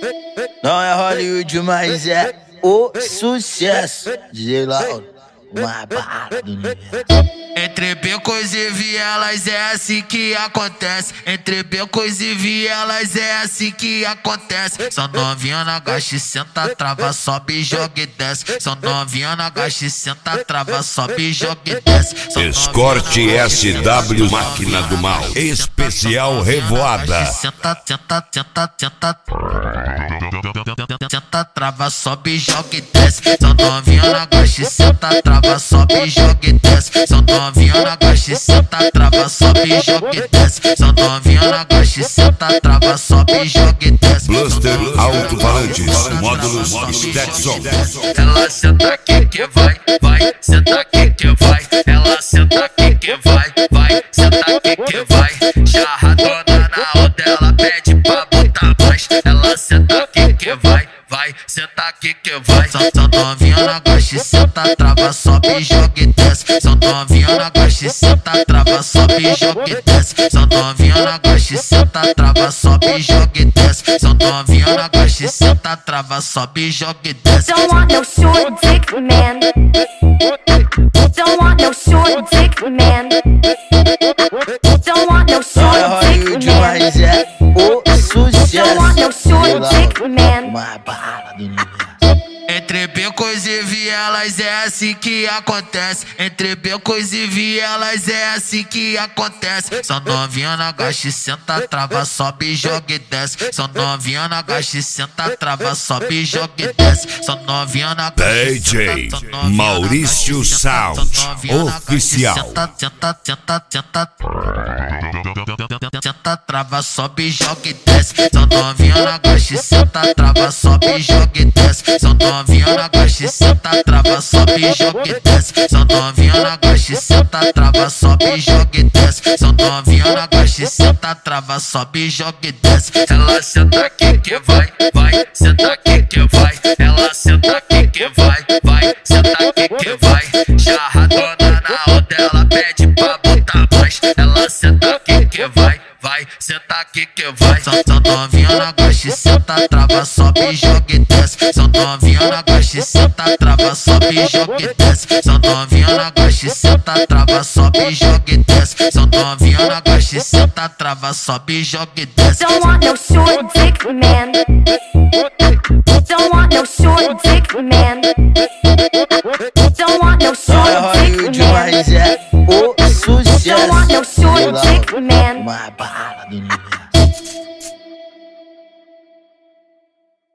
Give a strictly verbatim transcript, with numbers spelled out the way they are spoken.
Não é Hollywood, mas é o sucesso. D J Lauro, uma barra do universo. Entre becos e vielas é assim que acontece. Entre becos e vielas é assim que acontece. São novinha na gaste, senta, trava, sobe, joga e desce. São novinha na gaste, senta, trava, sobe, joga e desce. Escorte S W Máquina do Mal, especial Revoada. Senta, senta, senta, senta. Senta, trava, sobe, joga e desce. São novinha na gaste, senta, trava, sobe, joga e desce. São novinha na gaste, senta, trava, sobe, joga e desce. São novinha na gaste, senta, trava, sobe, joga e desce. Bluster Alto-Falantes, módulos Stetson. Ela senta aqui que vai, vai, senta aqui que vai. Ela senta aqui que vai, vai, senta aqui que vai. Charradona na onda, ela pede pra botar mais. Ela senta aqui que vai, vai, senta aqui que vai. São, são novinha na gaste, senta, trava, sobe, joga e desce. São novinha na gaste, senta, trava, sobe, joga e desce. São novinha na gaste, senta, trava, sobe, joga e desce. São novinha na gaste, senta, trava, sobe, joga e desce. Don't want no short dick man. Don't want no short dick man. Don't want no Não é short dick Hollywood, man. mas é o sucesso. Don't want no D J short dick Lauro, man. uma barra do universo. Entre becos e vielas é assim que acontece. Entre becos e vielas é assim que acontece. São novinha na gaste, senta, trava, sobe, joga e desce. São novinha na gaste, senta, trava, sobe, joga e desce. São novinha na gaste, D J Maurício Sound Oficial. Senta, senta, senta, senta. Senta, trava, sobe, joga e desce. São novinha na gaste, senta, trava, sobe, joga e desce. São novinha na gaste, senta, trava, sobe, joga e desce. São novinha na gaste, senta, trava, sobe, joga e desce. São novinha na gaste, senta, trava, sobe, joga e desce. Ela senta aqui que vai, vai, senta aqui que vai. Ela senta aqui que vai, vai, senta aqui que vai. Charradona na onda, ela pede pra botar mais. Ela senta aqui que vai, vai, senta aqui que vai. São, são novinha na gaste, senta, trava, sobe, joga e desce. São novinha na gaste, senta, trava, sobe, joga e desce. São novinha na gaste, senta, trava, sobe, joga e desce. São novinha na gaste, senta, trava, sobe, joga e desce. Don't want no short dick man. Don't want no short dick man. Don't want no Não é short dick Hollywood, man. mas é o sucesso. Don't want no D J short dick Lauro, man. uma barra.